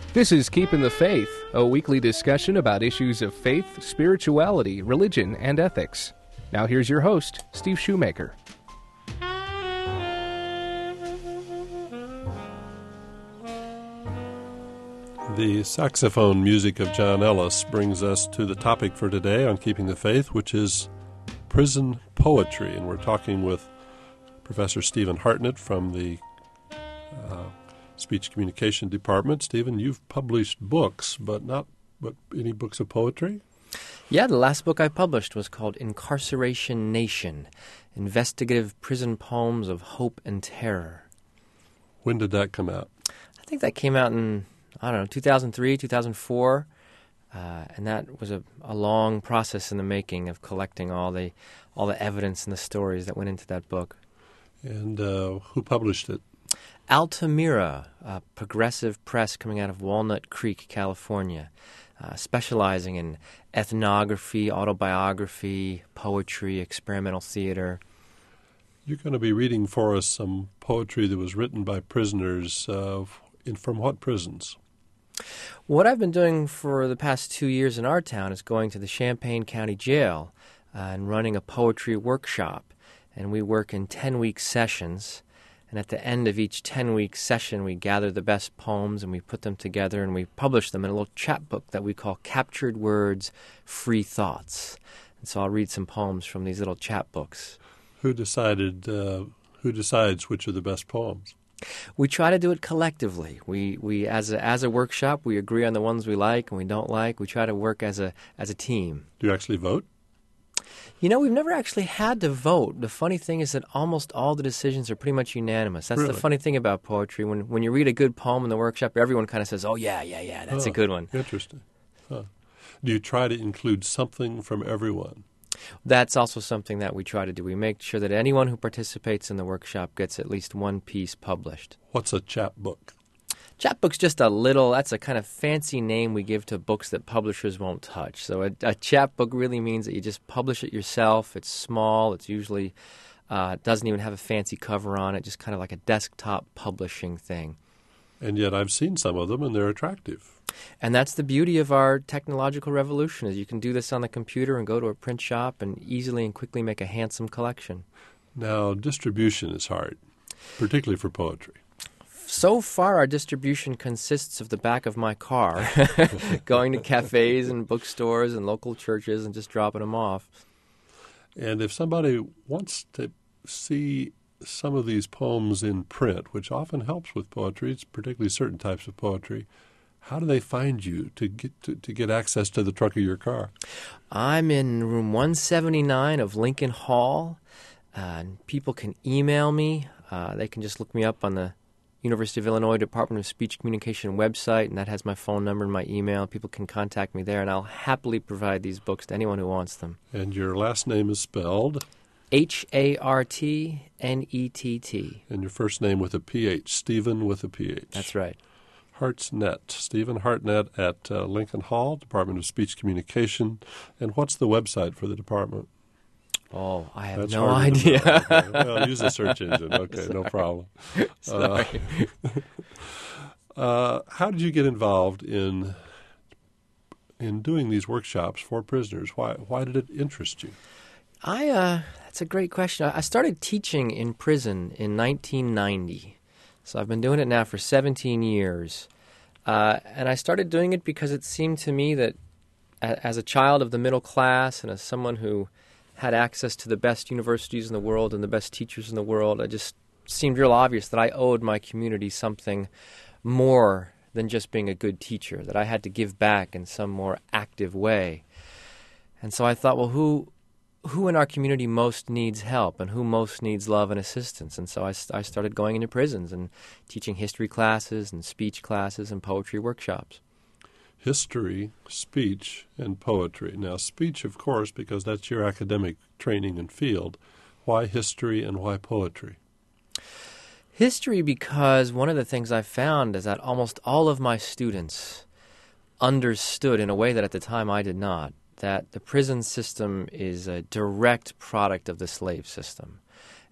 This is Keeping the Faith, a weekly discussion about issues of faith, spirituality, religion, and ethics. Now here's your host, Steve Shoemaker. The saxophone music of John Ellis brings us to the topic for today on Keeping the Faith, which is prison poetry. And we're talking with Professor Stephen Hartnett from the Speech Communication Department. Stephen, you've published books, but any books of poetry? Yeah, the last book I published was called Incarceration Nation, Investigative Prison Poems of Hope and Terror. When did that come out? I think that came out in, 2003, 2004, and that was a long process in the making of collecting all the evidence and the stories that went into that book. And who published it? Altamira, a progressive press coming out of Walnut Creek, California, specializing in ethnography, autobiography, poetry, experimental theater. You're going to be reading for us some poetry that was written by prisoners from what prisons? What I've been doing for the past 2 years in our town is going to the Champaign County Jail and running a poetry workshop. And we work in 10-week sessions. And at the end of each 10-week session, we gather the best poems and we put them together and we publish them in a little chapbook that we call Captured Words, Free Thoughts. And so I'll read some poems from these little chapbooks. Who decides which are the best poems? We try to do it collectively. We as a workshop, we agree on the ones we like and we don't like. We try to work as a team. Do you actually vote? We've never actually had to vote. The funny thing is that almost all the decisions are pretty much unanimous. That's Really? The funny thing about poetry. When you read a good poem in the workshop, everyone kind of says, oh, yeah, that's a good one. Interesting. Huh. Do you try to include something from everyone? That's also something that we try to do. We make sure that anyone who participates in the workshop gets at least one piece published. What's a chapbook? Chapbook's just that's a kind of fancy name we give to books that publishers won't touch. So a chapbook really means that you just publish it yourself. It's small. It's usually doesn't even have a fancy cover on it, just kind of like a desktop publishing thing. And yet I've seen some of them, and they're attractive. And that's the beauty of our technological revolution, is you can do this on the computer and go to a print shop and easily and quickly make a handsome collection. Now, distribution is hard, particularly for poetry. So far, our distribution consists of the back of my car, going to cafes and bookstores and local churches and just dropping them off. And if somebody wants to see some of these poems in print, which often helps with poetry, it's particularly certain types of poetry, how do they find you to get access to the trunk of your car? I'm in room 179 of Lincoln Hall, and people can email me. They can just look me up on the University of Illinois Department of Speech Communication website, and that has my phone number and my email. People can contact me there, and I'll happily provide these books to anyone who wants them. And your last name is spelled? Hartnett. And your first name with a PH, Stephen with a PH. That's right. Hartnett, Stephen Hartnett at Lincoln Hall, Department of Speech Communication. And what's the website for the department? Oh, I have That's no harder to idea. know. Okay. Well, use a search engine. Okay, no problem. Sorry. How did you get involved in doing these workshops for prisoners? Why did it interest you? That's a great question. I started teaching in prison in 1990. So I've been doing it now for 17 years. And I started doing it because it seemed to me that as a child of the middle class and as someone who had access to the best universities in the world and the best teachers in the world, it just seemed real obvious that I owed my community something more than just being a good teacher, that I had to give back in some more active way. And so I thought, well, who in our community most needs help and who most needs love and assistance? And so I started going into prisons and teaching history classes and speech classes and poetry workshops. History, speech, and poetry. Now, speech, of course, because that's your academic training and field. Why history and why poetry? History because one of the things I found is that almost all of my students understood in a way that at the time I did not, that the prison system is a direct product of the slave system.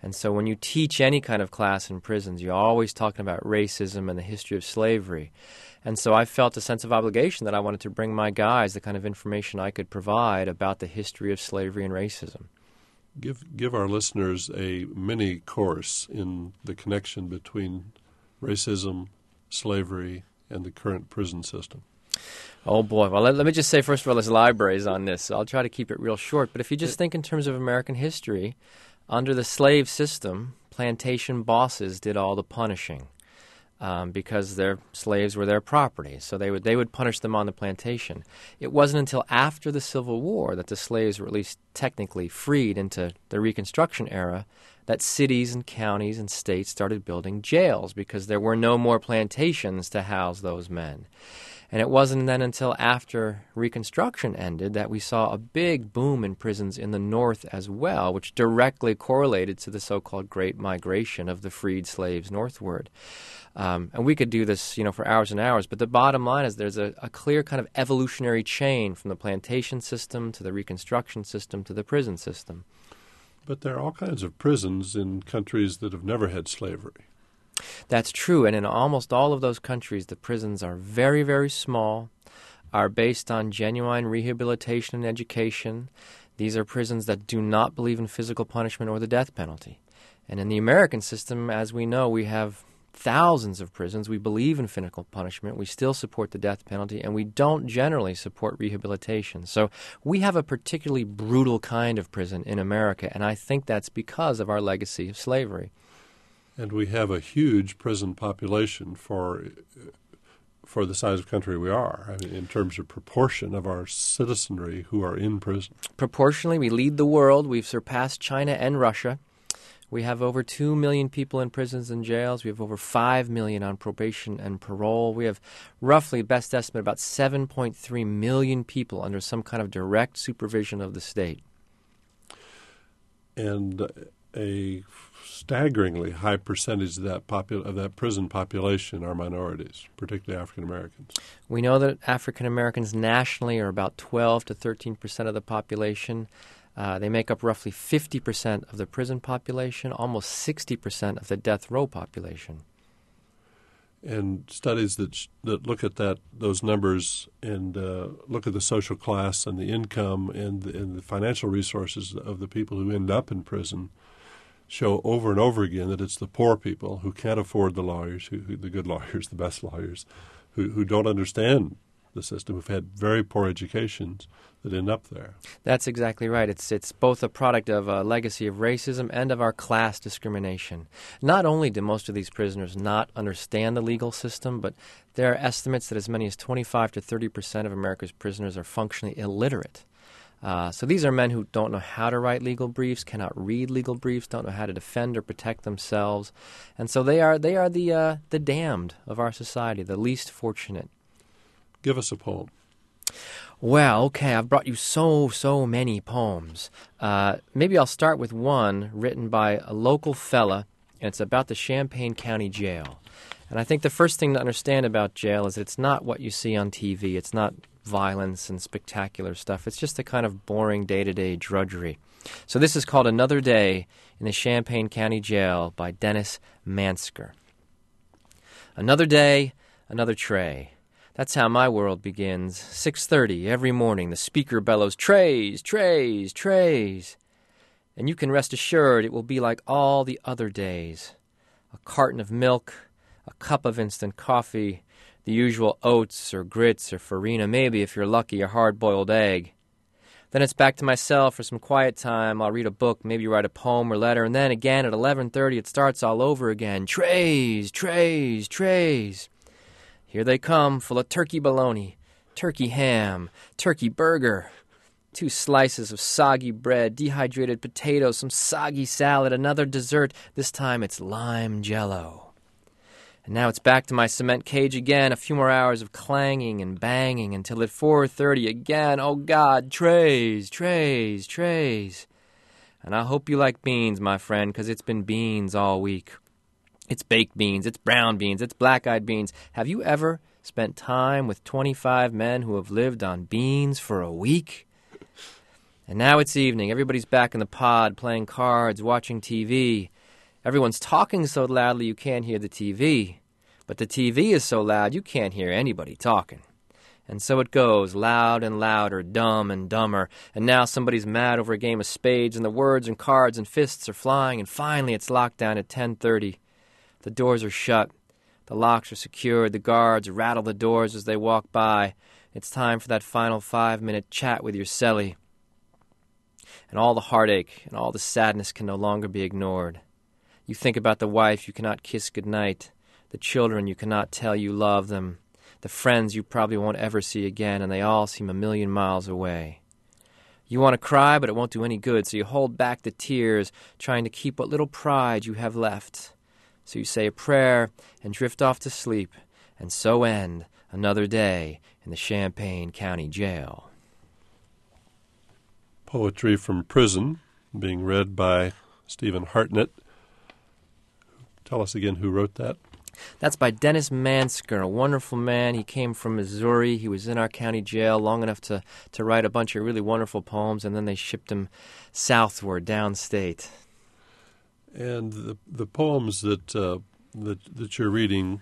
And so when you teach any kind of class in prisons, you're always talking about racism and the history of slavery. And so I felt a sense of obligation that I wanted to bring my guys the kind of information I could provide about the history of slavery and racism. Give our listeners a mini course in the connection between racism, slavery, and the current prison system. Oh, boy. Well, let me just say, first of all, there's libraries on this, so I'll try to keep it real short. But if you just think in terms of American history, under the slave system, plantation bosses did all the punishing because their slaves were their property. So they would punish them on the plantation. It wasn't until after the Civil War that the slaves were at least technically freed into the Reconstruction era that cities and counties and states started building jails because there were no more plantations to house those men. And it wasn't then until after Reconstruction ended that we saw a big boom in prisons in the North as well, which directly correlated to the so-called Great Migration of the freed slaves northward. And we could do this, for hours and hours, but the bottom line is there's a clear kind of evolutionary chain from the plantation system to the Reconstruction system to the prison system. But there are all kinds of prisons in countries that have never had slavery. That's true, and in almost all of those countries, the prisons are very, very small, are based on genuine rehabilitation and education. These are prisons that do not believe in physical punishment or the death penalty. And in the American system, as we know, we have thousands of prisons. We believe in physical punishment. We still support the death penalty, and we don't generally support rehabilitation. So we have a particularly brutal kind of prison in America, and I think that's because of our legacy of slavery. And we have a huge prison population for the size of country we are, I mean, in terms of proportion of our citizenry who are in prison. Proportionally, we lead the world. We've surpassed China and Russia. We have over 2 million people in prisons and jails. We have over 5 million on probation and parole. We have roughly, best estimate, about 7.3 million people under some kind of direct supervision of the state. And a staggeringly high percentage of that prison population are minorities, particularly African Americans. We know that African Americans nationally are about 12 to 13% of the population. They make up roughly 50% of the prison population, almost 60% of the death row population. And studies that look at those numbers and look at the social class and the income and the financial resources of the people who end up in prison show over and over again that it's the poor people who can't afford the lawyers, the good lawyers, the best lawyers, who don't understand the system, who've had very poor educations, that end up there. That's exactly right. It's both a product of a legacy of racism and of our class discrimination. Not only do most of these prisoners not understand the legal system, but there are estimates that as many as 25 to 30% of America's prisoners are functionally illiterate. So these are men who don't know how to write legal briefs, cannot read legal briefs, don't know how to defend or protect themselves. And so they are the damned of our society, the least fortunate. Give us a poem. Well, okay, I've brought you so many poems. Maybe I'll start with one written by a local fella, and it's about the Champaign County Jail. And I think the first thing to understand about jail is that it's not what you see on TV. It's not violence and spectacular stuff. It's just a kind of boring day-to-day drudgery. So this is called Another Day in the Champaign County Jail by Dennis Mansker. Another day, another tray. That's how my world begins. 6:30 every morning, the speaker bellows, "Trays, trays, trays." And you can rest assured it will be like all the other days. A carton of milk, a cup of instant coffee, the usual oats or grits or farina, maybe, if you're lucky, a hard-boiled egg. Then it's back to myself for some quiet time. I'll read a book, maybe write a poem or letter, and then again at 11:30 it starts all over again. Trays, trays, trays. Here they come, full of turkey bologna, turkey ham, turkey burger, 2 slices of soggy bread, dehydrated potatoes, some soggy salad, another dessert. This time it's lime jello. And now it's back to my cement cage again, a few more hours of clanging and banging until at 4:30 again, oh God, trays, trays, trays. And I hope you like beans, my friend, 'cause it's been beans all week. It's baked beans, it's brown beans, it's black-eyed beans. Have you ever spent time with 25 men who have lived on beans for a week? And now it's evening. Everybody's back in the pod, playing cards, watching TV. Everyone's talking so loudly you can't hear the TV, but the TV is so loud you can't hear anybody talking. And so it goes, loud and louder, dumb and dumber, and now somebody's mad over a game of spades, and the words and cards and fists are flying, and finally it's locked down at 10:30. The doors are shut, the locks are secured, the guards rattle the doors as they walk by. It's time for that final 5-minute chat with your cellie. And all the heartache and all the sadness can no longer be ignored. You think about the wife you cannot kiss goodnight, the children you cannot tell you love them, the friends you probably won't ever see again, and they all seem a million miles away. You want to cry, but it won't do any good, so you hold back the tears, trying to keep what little pride you have left. So you say a prayer and drift off to sleep, and so end another day in the Champaign County Jail. Poetry from Prison, being read by Stephen Hartnett. Tell us again who wrote that. That's by Dennis Mansker, a wonderful man. He came from Missouri. He was in our county jail long enough to write a bunch of really wonderful poems, and then they shipped him southward, downstate. And the poems that you're reading,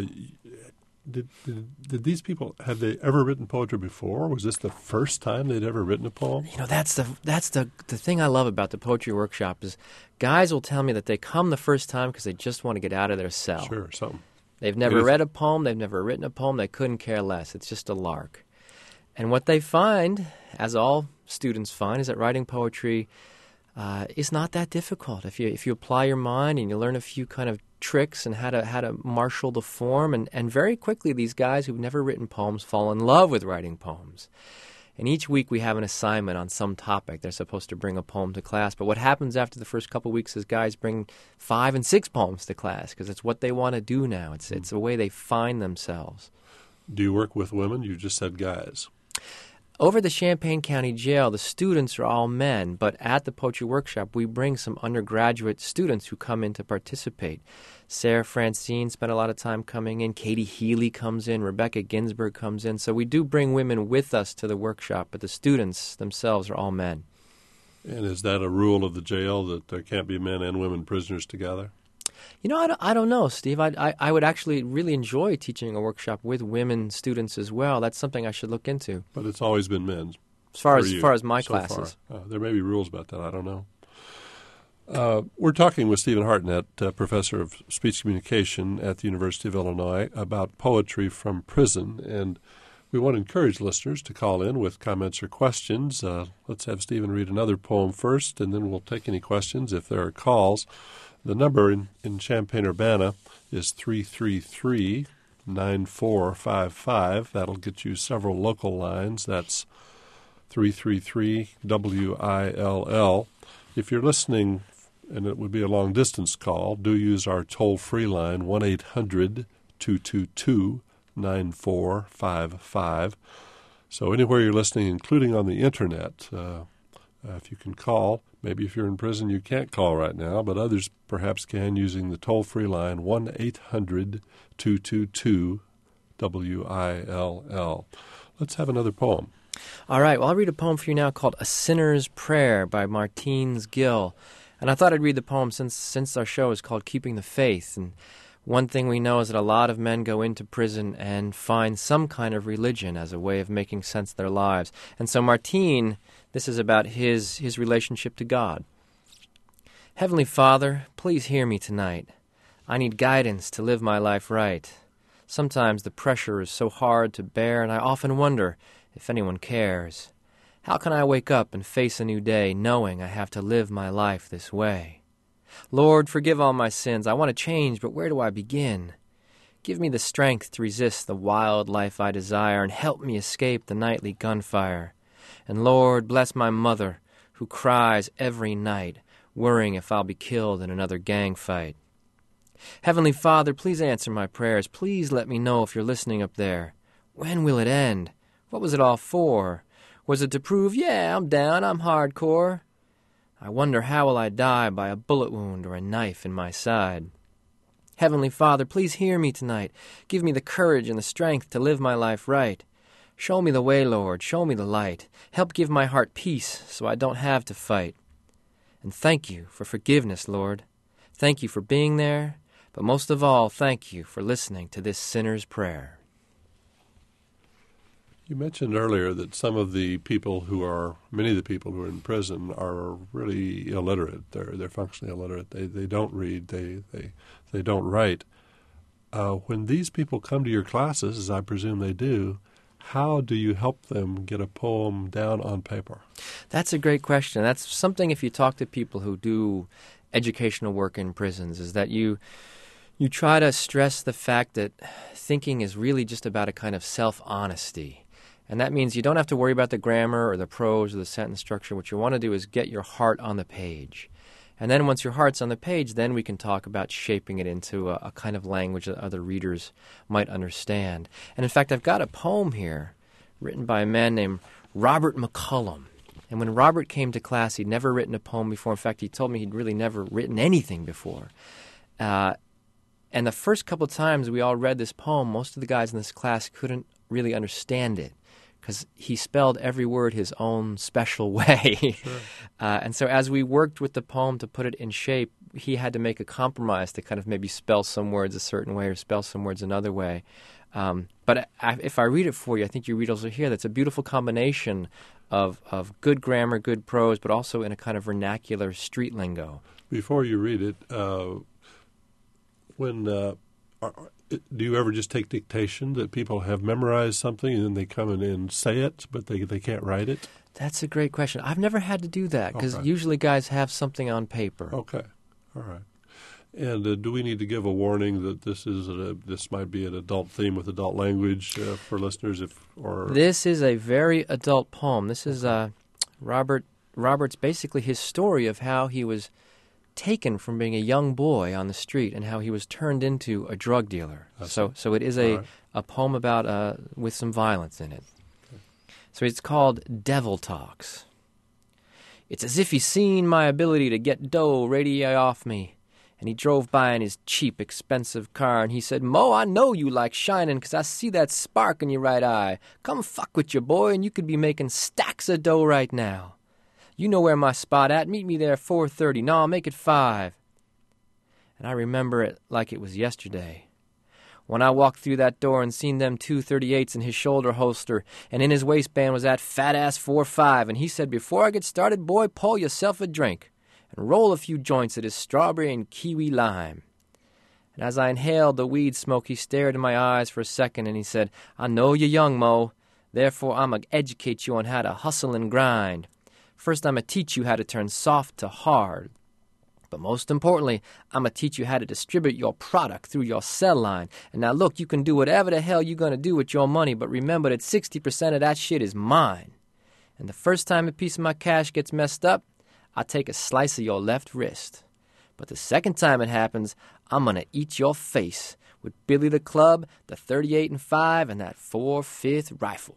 did these people, had they ever written poetry before? Was this the first time they'd ever written a poem? You know, that's the thing I love about the poetry workshop is guys will tell me that they come the first time because they just want to get out of their cell. Sure, something. They've never read a poem. They've never written a poem. They couldn't care less. It's just a lark. And what they find, as all students find, is that writing poetry is not that difficult. If you apply your mind and you learn a few kind of tricks and how to marshal the form, and very quickly these guys who've never written poems fall in love with writing poems. And each week we have an assignment on some topic. They're supposed to bring a poem to class. But what happens after the first couple of weeks is guys bring 5 and 6 poems to class because it's what they want to do now. It's a way they find themselves. Do you work with women? You just said guys. Over at the Champaign County Jail, the students are all men, but at the Poetry Workshop, we bring some undergraduate students who come in to participate. Sarah Francine spent a lot of time coming in. Katie Healy comes in. Rebecca Ginsburg comes in. So we do bring women with us to the workshop, but the students themselves are all men. And is that a rule of the jail that there can't be men and women prisoners together? You know, I don't know, Steve. I would actually really enjoy teaching a workshop with women students as well. That's something I should look into. But it's always been men. As far as my classes. There may be rules about that. I don't know. We're talking with Stephen Hartnett, professor of speech communication at the University of Illinois, about poetry from prison. And we want to encourage listeners to call in with comments or questions. Let's have Stephen read another poem first, and then we'll take any questions if there are calls. The number in Champaign-Urbana is 333-9455. That'll get you several local lines. That's 333-WILL. If you're listening, and it would be a long-distance call, do use our toll-free line, 1-800-222-9455. So anywhere you're listening, including on the Internet, if you can call. Maybe if you're in prison, you can't call right now, but others perhaps can using the toll-free line, 1-800-222-WILL. Let's have another poem. All right. Well, I'll read a poem for you now called A Sinner's Prayer by Martins Gill. And I thought I'd read the poem since our show is called Keeping the Faith. And one thing we know is that a lot of men go into prison and find some kind of religion as a way of making sense of their lives. And so Martin, this is about his relationship to God. Heavenly Father, please hear me tonight. I need guidance to live my life right. Sometimes the pressure is so hard to bear, and I often wonder if anyone cares. How can I wake up and face a new day knowing I have to live my life this way? Lord, forgive all my sins. I want to change, but where do I begin? Give me the strength to resist the wild life I desire and help me escape the nightly gunfire. And Lord, bless my mother, who cries every night, worrying if I'll be killed in another gang fight. Heavenly Father, please answer my prayers. Please let me know if you're listening up there. When will it end? What was it all for? Was it to prove, yeah, I'm down, I'm hardcore? I wonder how will I die, by a bullet wound or a knife in my side. Heavenly Father, please hear me tonight. Give me the courage and the strength to live my life right. Show me the way, Lord. Show me the light. Help give my heart peace so I don't have to fight. And thank you for forgiveness, Lord. Thank you for being there, but most of all, thank you for listening to this sinner's prayer. You mentioned earlier that many of the people who are in prison are really illiterate. They're functionally illiterate. They don't read. They don't write. When these people come to your classes, as I presume they do, how do you help them get a poem down on paper? That's a great question. That's something, if you talk to people who do educational work in prisons, is that you try to stress the fact that thinking is really just about a kind of self-honesty. And that means you don't have to worry about the grammar or the prose or the sentence structure. What you want to do is get your heart on the page. And then once your heart's on the page, then we can talk about shaping it into a kind of language that other readers might understand. And in fact, I've got a poem here written by a man named Robert McCullum. And when Robert came to class, he'd never written a poem before. In fact, he told me he'd really never written anything before. And the first couple of times we all read this poem, most of the guys in this class couldn't really understand it, because he spelled every word his own special way. Sure. And so as we worked with the poem to put it in shape, he had to make a compromise to kind of maybe spell some words a certain way or spell some words another way. But if I read it for you, I think your readers will hear that's a beautiful combination of good grammar, good prose, but also in a kind of vernacular street lingo. Before you read it, do you ever just take dictation, that people have memorized something and then they come in and say it, but they can't write it? That's a great question. I've never had to do that, because usually guys have something on paper. Okay. All right. And do we need to give a warning that this might be an adult theme with adult language for listeners? This is a very adult poem. This is Robert's basically his story of how he was taken from being a young boy on the street and how he was turned into a drug dealer. So it is a poem about with some violence in it. Okay. So it's called Devil Talks. It's as if he seen my ability to get dough radiate off me, and he drove by in his cheap, expensive car, and he said, "Mo, I know you like shining, 'cause I see that spark in your right eye. Come fuck with your boy, and you could be making stacks of dough right now. You know where my spot at. Meet me there 4:30. No, I'll make it 5. And I remember it like it was yesterday, when I walked through that door and seen them 238s in his shoulder holster, and in his waistband was that fat-ass 4.5, and he said, "Before I get started, boy, pour yourself a drink and roll a few joints of this strawberry and kiwi lime." And as I inhaled the weed smoke, he stared in my eyes for a second, and he said, "I know you're young, Mo. Therefore, I'm going to educate you on how to hustle and grind. First, I'm going to teach you how to turn soft to hard. But most importantly, I'm going to teach you how to distribute your product through your cell line. And now, look, you can do whatever the hell you're going to do with your money, but remember that 60% of that shit is mine. And the first time a piece of my cash gets messed up, I take a slice of your left wrist. But the second time it happens, I'm going to eat your face with Billy the Club, the 38 and 5, and that 4.5 rifle."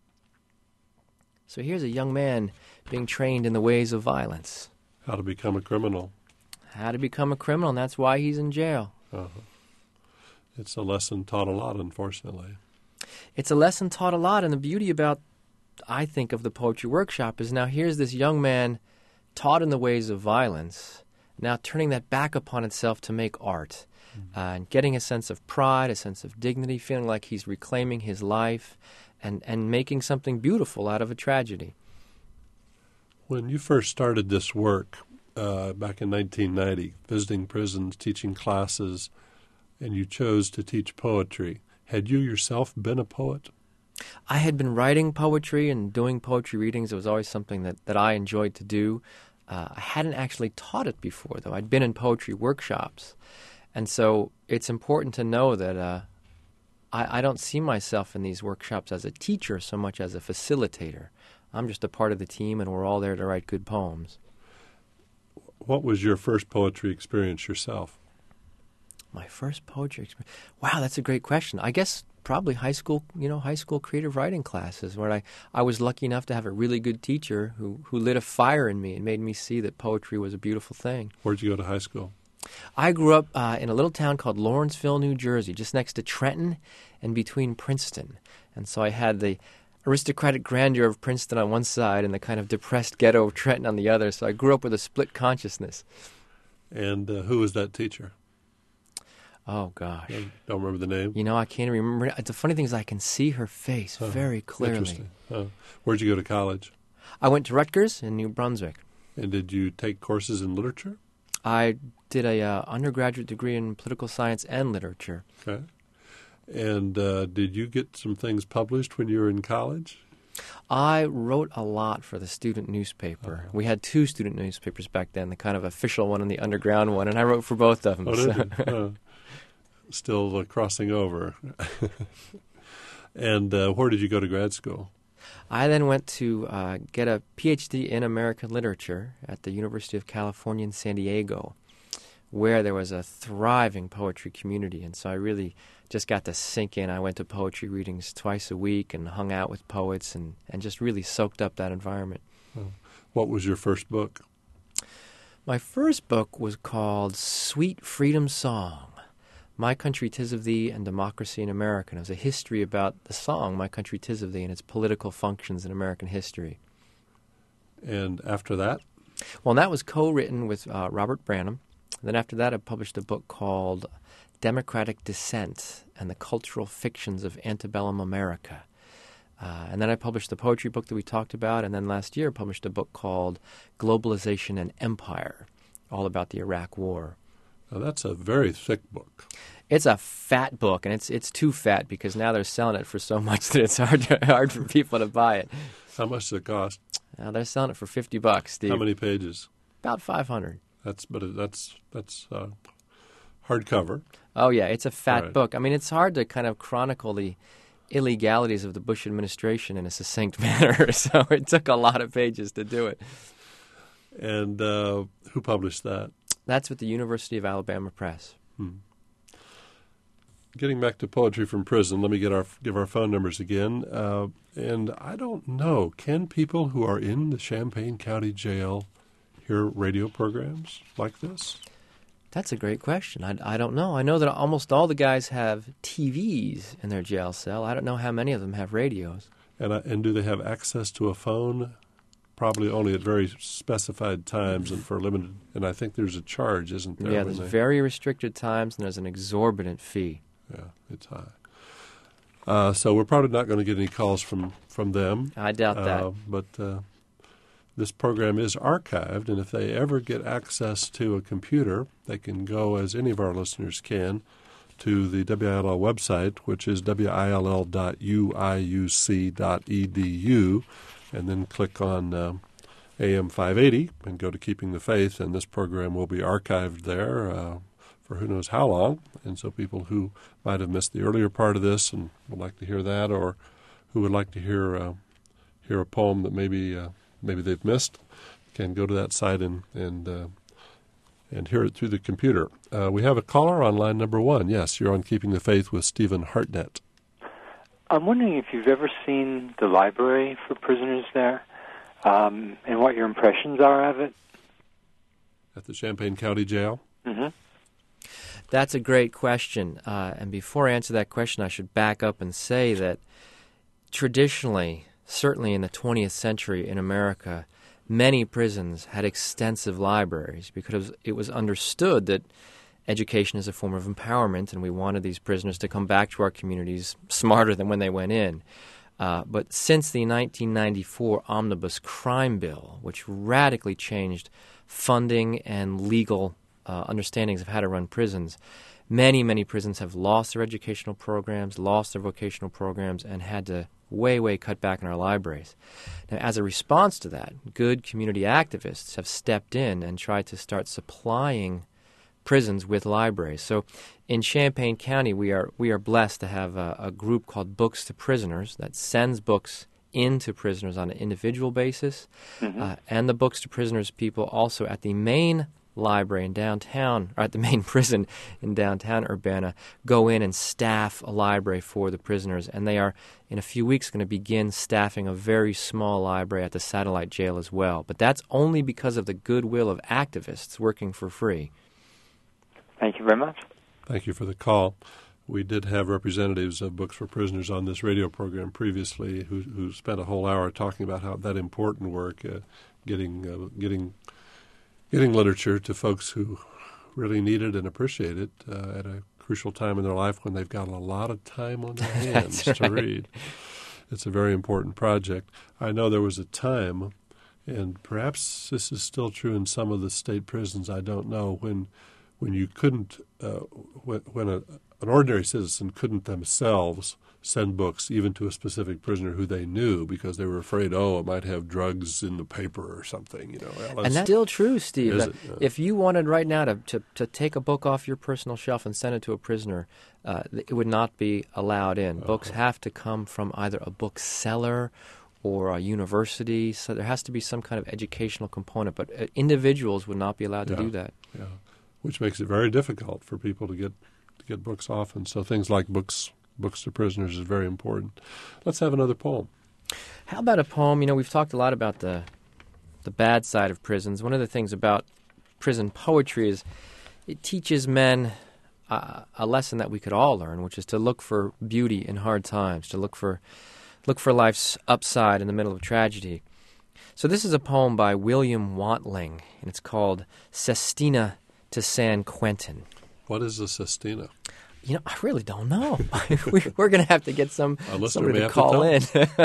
So here's a young man being trained in the ways of violence. How to become a criminal. How to become a criminal, and that's why he's in jail. It's a lesson taught a lot, unfortunately. It's a lesson taught a lot, and the beauty about, I think, of the Poetry Workshop is now here's this young man taught in the ways of violence, now turning that back upon itself to make art, and getting a sense of pride, a sense of dignity, feeling like he's reclaiming his life, and making something beautiful out of a tragedy. When you first started this work back in 1990, visiting prisons, teaching classes, and you chose to teach poetry, had you yourself been a poet? I had been writing poetry and doing poetry readings. It was always something that I enjoyed to do. I hadn't actually taught it before, though. I'd been in poetry workshops. And so it's important to know that I don't see myself in these workshops as a teacher so much as a facilitator. I'm just a part of the team, and we're all there to write good poems. What was your first poetry experience yourself? My first poetry experience? Wow, that's a great question. I guess probably high school creative writing classes, where I was lucky enough to have a really good teacher who lit a fire in me and made me see that poetry was a beautiful thing. Where'd you go to high school? I grew up in a little town called Lawrenceville, New Jersey, just next to Trenton and between Princeton. And so I had the aristocratic grandeur of Princeton on one side and the kind of depressed ghetto of Trenton on the other. So I grew up with a split consciousness. And who was that teacher? Oh, gosh. I don't remember the name. I can't remember. The funny thing is I can see her face very clearly. Interesting. Where'd you go to college? I went to Rutgers in New Brunswick. And did you take courses in literature? I did a undergraduate degree in political science and literature. Okay. And did you get some things published when you were in college? I wrote a lot for the student newspaper. We had 2 student newspapers back then, the kind of official one and the underground one, and I wrote for both of them. Oh, did you? Still crossing over. And where did you go to grad school? I then went to get a PhD in American literature at the University of California in San Diego, where there was a thriving poetry community, and so I really just got to sink in. I went to poetry readings twice a week and hung out with poets and just really soaked up that environment. What was your first book? My first book was called Sweet Freedom Song, My Country 'Tis of Thee and Democracy in America. And it was a history about the song, My Country 'Tis of Thee, and its political functions in American history. And after that? Well, that was co-written with Robert Branham. Then after that, I published a book called Democratic Dissent and the Cultural Fictions of Antebellum America. And then I published the poetry book that we talked about, and then last year I published a book called Globalization and Empire, all about the Iraq War. Now, that's a very thick book. It's a fat book, and it's too fat because now they're selling it for so much that it's hard for people to buy it. How much does it cost? They're selling it for $50, Steve. How many pages? About 500. That's hardcover. Oh, yeah, it's a fat Right. book. I mean, it's hard to kind of chronicle the illegalities of the Bush administration in a succinct manner, so it took a lot of pages to do it. And who published that? That's with the University of Alabama Press. Getting back to Poetry from Prison, let me give our phone numbers again. And I don't know, can people who are in the Champaign County Jail hear radio programs like this? That's a great question. I don't know. I know that almost all the guys have TVs in their jail cell. I don't know how many of them have radios. And do they have access to a phone? Probably only at very specified times and for limited. And I think there's a charge, isn't there? Yeah, there's very restricted times and there's an exorbitant fee. Yeah, it's high. So we're probably not going to get any calls from them. I doubt that. But this program is archived, and if they ever get access to a computer, they can go, as any of our listeners can, to the WILL website, which is will.uiuc.edu, and then click on AM 580 and go to Keeping the Faith, and this program will be archived there for who knows how long. And so people who might have missed the earlier part of this and would like to hear that, or who would like to hear a poem that maybe they've missed, can go to that site and hear it through the computer. We have a caller on line number 1. Yes, you're on Keeping the Faith with Stephen Hartnett. I'm wondering if you've ever seen the library for prisoners there, and what your impressions are of it. At the Champaign County Jail? Mm-hmm. That's a great question. And before I answer that question, I should back up and say that traditionally, certainly in the 20th century in America, many prisons had extensive libraries because it was understood that education is a form of empowerment, and we wanted these prisoners to come back to our communities smarter than when they went in. But since the 1994 Omnibus Crime Bill, which radically changed funding and legal understandings of how to run prisons, many prisons have lost their educational programs, lost their vocational programs, and had to way cut back in our libraries. Now, as a response to that, good community activists have stepped in and tried to start supplying prisons with libraries. So in Champaign County, we are blessed to have a group called Books to Prisoners that sends books into prisoners on an individual basis. Mm-hmm. And the Books to Prisoners people also at the main library in downtown, or at the main prison in downtown Urbana, go in and staff a library for the prisoners. And they are, in a few weeks, going to begin staffing a very small library at the satellite jail as well. But that's only because of the goodwill of activists working for free. Thank you very much. Thank you for the call. We did have representatives of Books for Prisoners on this radio program previously who spent a whole hour talking about how that important work, getting literature to folks who really need it and appreciate it at a crucial time in their life when they've got a lot of time on their hands to read. It's a very important project. I know there was a time, and perhaps this is still true in some of the state prisons, I don't know, when you couldn't, when an ordinary citizen couldn't themselves send books even to a specific prisoner who they knew because they were afraid, it might have drugs in the paper or something. And that's still true, Steve. Is it? If you wanted right now to take a book off your personal shelf and send it to a prisoner, it would not be allowed in. Books have to come from either a bookseller or a university, so there has to be some kind of educational component, but individuals would not be allowed to do that. Yeah, which makes it very difficult for people to get books off, and so things like books to prisoners is very important. Let's have another poem. How about a poem? We've talked a lot about the bad side of prisons. One of the things about prison poetry is it teaches men a lesson that we could all learn, which is to look for beauty in hard times, to look for life's upside in the middle of tragedy. So this is a poem by William Watling, and it's called Sestina to San Quentin. What is a sestina? I really don't know. We're going to have to get somebody to call in.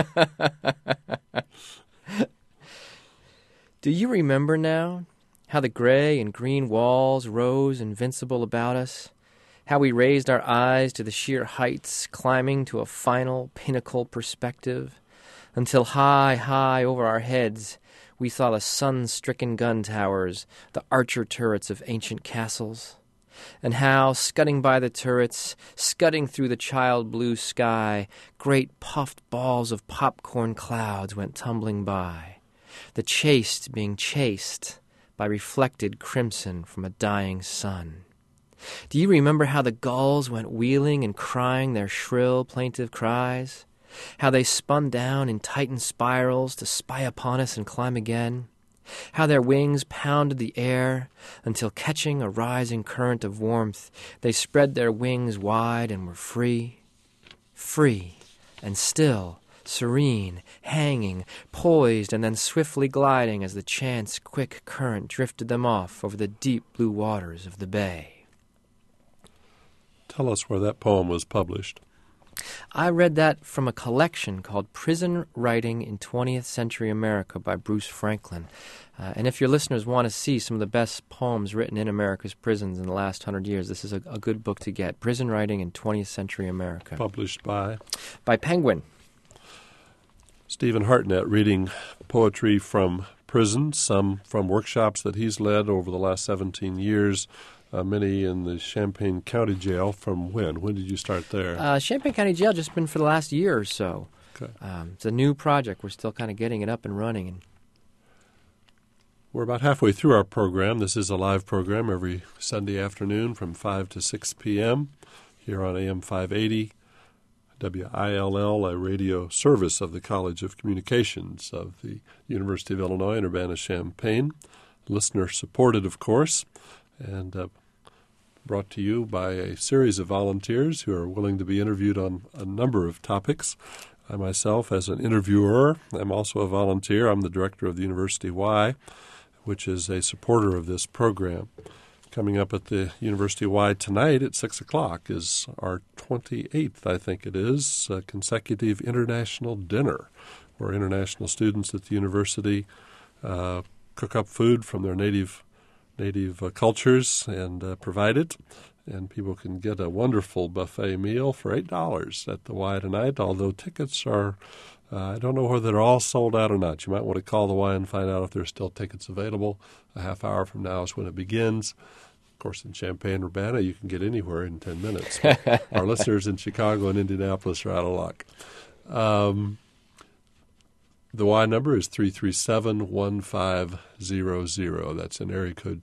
Do you remember now how the gray and green walls rose invincible about us? How we raised our eyes to the sheer heights, climbing to a final pinnacle perspective, until high, high over our heads we saw the sun-stricken gun towers, the archer turrets of ancient castles. And how, scudding by the turrets, scudding through the child-blue sky, great puffed balls of popcorn clouds went tumbling by, the chased being chased by reflected crimson from a dying sun. Do you remember how the gulls went wheeling and crying their shrill, plaintive cries? How they spun down in tightened spirals to spy upon us and climb again? How their wings pounded the air until, catching a rising current of warmth, they spread their wings wide and were free, and still, serene, hanging, poised, and then swiftly gliding as the chance quick current drifted them off over the deep blue waters of the bay. Tell us where that poem was published. I read that from a collection called Prison Writing in 20th Century America by Bruce Franklin. And if your listeners want to see some of the best poems written in America's prisons in the last 100 years, this is a good book to get. Prison Writing in 20th Century America. Published by? By Penguin. Stephen Hartnett reading poetry from prison, some from workshops that he's led over the last 17 years. Many in the Champaign County Jail. From when? When did you start there? Champaign County Jail just been for the last year or so. Okay. It's a new project. We're still kind of getting it up and running. We're about halfway through our program. This is a live program every Sunday afternoon from 5 to 6 p.m. here on AM 580, WILL, a radio service of the College of Communications of the University of Illinois in Urbana-Champaign. Listener-supported, of course, and brought to you by a series of volunteers who are willing to be interviewed on a number of topics. I myself, as an interviewer, am also a volunteer. I'm the director of the University Y, which is a supporter of this program. Coming up at the University Y tonight at 6 o'clock is our 28th, I think it is, consecutive international dinner, where international students at the university cook up food from their native cultures and provide it, and people can get a wonderful buffet meal for $8 at the Y tonight, although tickets are, I don't know whether they're all sold out or not. You might want to call the Y and find out if there's still tickets available. A half hour from now is when it begins. Of course, in Champaign-Urbana, you can get anywhere in 10 minutes. Our listeners in Chicago and Indianapolis are out of luck. The Y number is 337-1500. That's in area code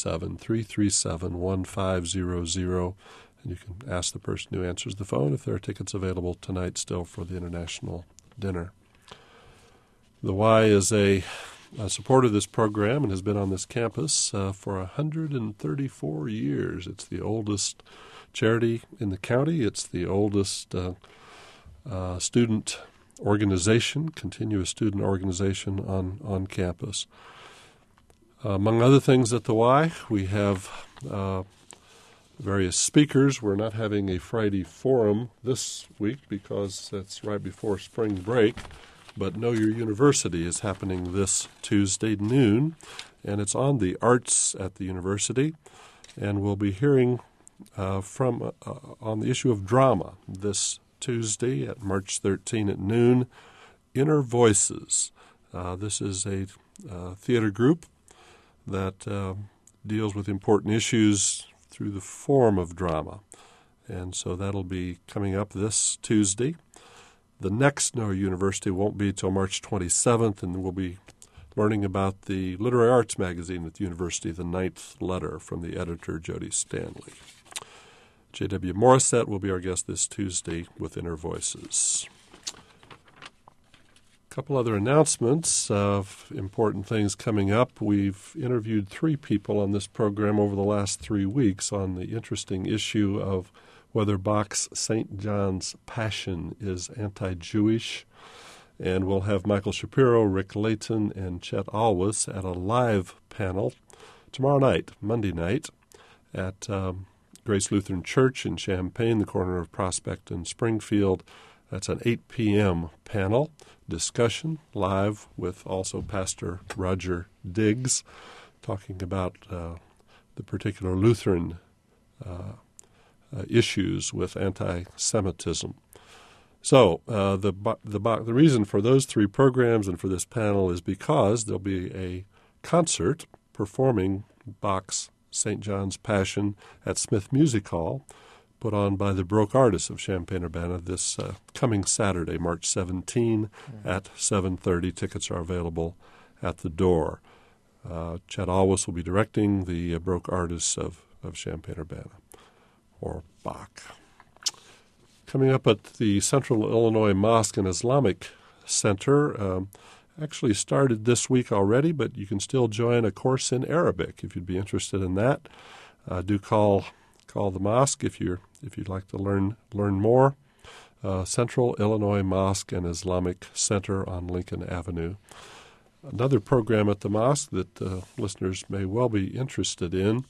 217-337-1500. And you can ask the person who answers the phone if there are tickets available tonight still for the international dinner. The Y is a supporter of this program and has been on this campus for 134 years. It's the oldest charity in the county. It's the oldest student organization, continuous student organization on campus. Among other things at the Y, we have various speakers. We're not having a Friday forum this week because that's right before spring break, but Know Your University is happening this Tuesday noon, and it's on the arts at the university, and we'll be hearing on the issue of drama this Tuesday at March 13 at noon, Inner Voices. This is a theater group that deals with important issues through the form of drama. And so that'll be coming up this Tuesday. The next Know Your University won't be till March 27th, and we'll be learning about the Literary Arts magazine at the university, The Ninth Letter, from the editor, Jody Stanley. J.W. Morissette will be our guest this Tuesday with Inner Voices. A couple other announcements of important things coming up. We've interviewed 3 people on this program over the last 3 weeks on the interesting issue of whether Bach's St. John's Passion is anti-Jewish. And we'll have Michael Shapiro, Rick Layton, and Chet Alwas at a live panel tomorrow night, Monday night, at Grace Lutheran Church in Champaign, the corner of Prospect and Springfield. That's an 8 p.m. panel discussion, live, with also Pastor Roger Diggs, talking about the particular Lutheran issues with anti-Semitism. So the reason for those 3 programs and for this panel is because there'll be a concert performing Bach's St. John's Passion at Smith Music Hall, put on by the Baroque Artists of Champaign-Urbana this coming Saturday, March 17 at 7:30. Tickets are available at the door. Chet Alwas will be directing the Baroque Artists of Champaign-Urbana, or Bach. Coming up at the Central Illinois Mosque and Islamic Center, actually started this week already, but you can still join a course in Arabic if you'd be interested in that. Do call the mosque if you'd like to learn more. Central Illinois Mosque and Islamic Center on Lincoln Avenue. Another program at the mosque that listeners may well be interested in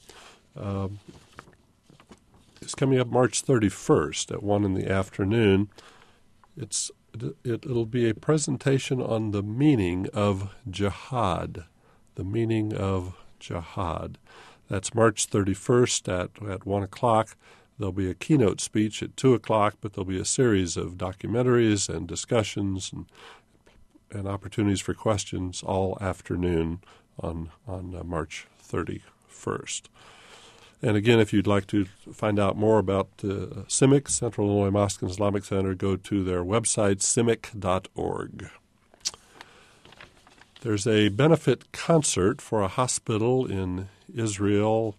is coming up March 31st at 1 in the afternoon. It'll be a presentation on the meaning of jihad. The meaning of jihad. That's March 31st at 1 o'clock. There'll be a keynote speech at 2 o'clock, but there'll be a series of documentaries and discussions and opportunities for questions all afternoon on March 31st. And again, if you'd like to find out more about CIMIC, Central Illinois Mosque and Islamic Center, go to their website, cimic.org. There's a benefit concert for a hospital in Israel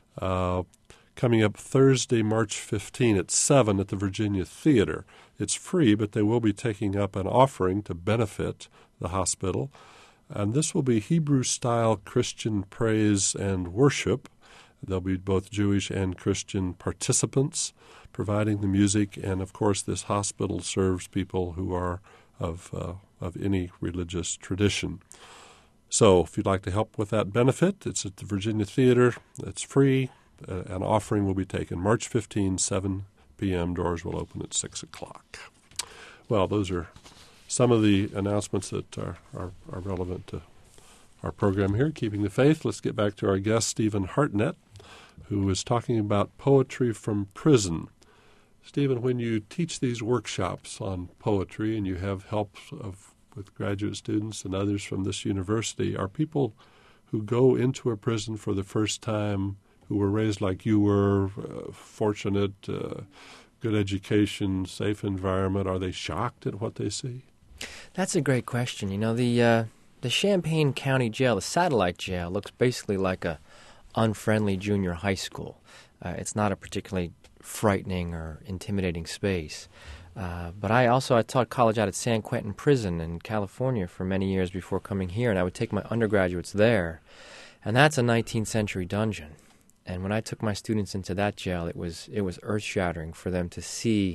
coming up Thursday, March 15 at 7 at the Virginia Theater. It's free, but they will be taking up an offering to benefit the hospital. And this will be Hebrew-style Christian praise and worship. There'll be both Jewish and Christian participants providing the music, and of course this hospital serves people who are of any religious tradition. So if you'd like to help with that benefit, it's at the Virginia Theater. It's free. An offering will be taken March 15, 7 p.m. Doors will open at 6 o'clock. Well, those are some of the announcements that are relevant to our program here, Keeping the Faith. Let's get back to our guest, Stephen Hartnett, who is talking about poetry from prison. Stephen, when you teach these workshops on poetry and you have help with graduate students and others from this university, are people who go into a prison for the first time, who were raised like you were, fortunate, good education, safe environment, are they shocked at what they see? That's a great question. You know, the Champaign County Jail, the satellite jail, looks basically like a unfriendly junior high school. It's not a particularly frightening or intimidating space. But I taught college out at San Quentin Prison in California for many years before coming here, and I would take my undergraduates there. And that's a 19th century dungeon. And when I took my students into that jail, it was earth-shattering for them to see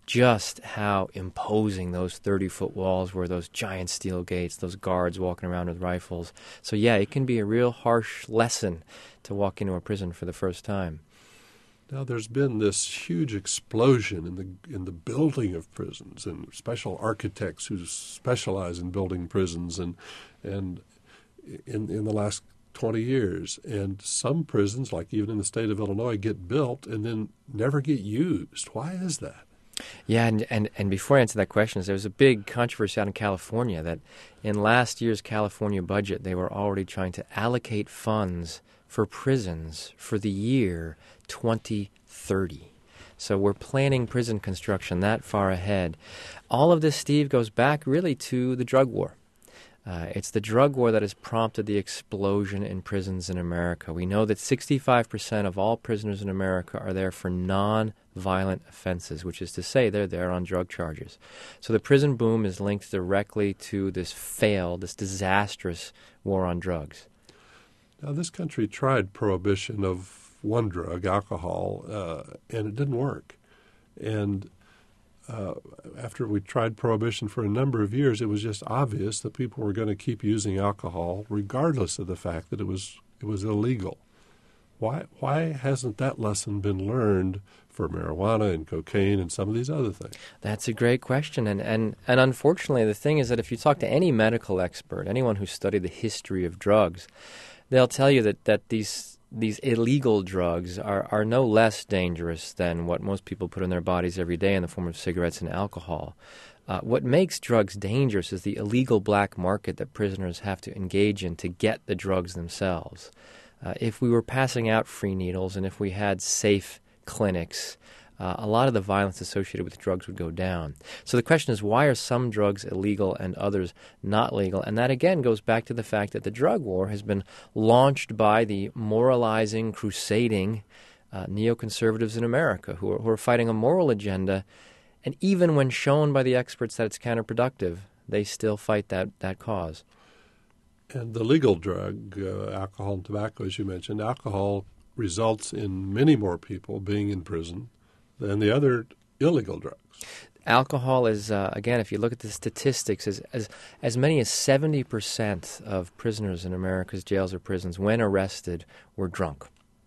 just how imposing those 30-foot walls were, those giant steel gates, those guards walking around with rifles. So yeah, it can be a real harsh lesson to walk into a prison for the first time. Now, there's been this huge explosion in the building of prisons, and special architects who specialize in building prisons, and in the last 20 years. And some prisons, like even in the state of Illinois, get built and then never get used. Why is that? Yeah, and before I answer that question, there was a big controversy out in California that in last year's California budget, they were already trying to allocate funds for prisons for the year 2030. So we're planning prison construction that far ahead. All of this, Steve, goes back really to the drug war. It's the drug war that has prompted the explosion in prisons in America. We know that 65% of all prisoners in America are there for non-violent offenses, which is to say they're there on drug charges. So the prison boom is linked directly to this disastrous war on drugs. Now, this country tried prohibition of one drug, alcohol, and it didn't work. And after we tried prohibition for a number of years, it was just obvious that people were going to keep using alcohol regardless of the fact that it was illegal. Why hasn't that lesson been learned for marijuana and cocaine and some of these other things? That's a great question. And unfortunately, the thing is that if you talk to any medical expert, anyone who's studied the history of drugs, they'll tell you that these illegal drugs are no less dangerous than what most people put in their bodies every day in the form of cigarettes and alcohol. What makes drugs dangerous is the illegal black market that prisoners have to engage in to get the drugs themselves. If we were passing out free needles and if we had safe clinics, a lot of the violence associated with drugs would go down. So the question is, why are some drugs illegal and others not legal? And that, again, goes back to the fact that the drug war has been launched by the moralizing, crusading neoconservatives in America who are fighting a moral agenda. And even when shown by the experts that it's counterproductive, they still fight that cause. And the legal drug, alcohol and tobacco, as you mentioned, alcohol results in many more people being in prison than the other illegal drugs. Alcohol is, again, if you look at the statistics, as many as 70% of prisoners in America's jails or prisons, when arrested, were drunk.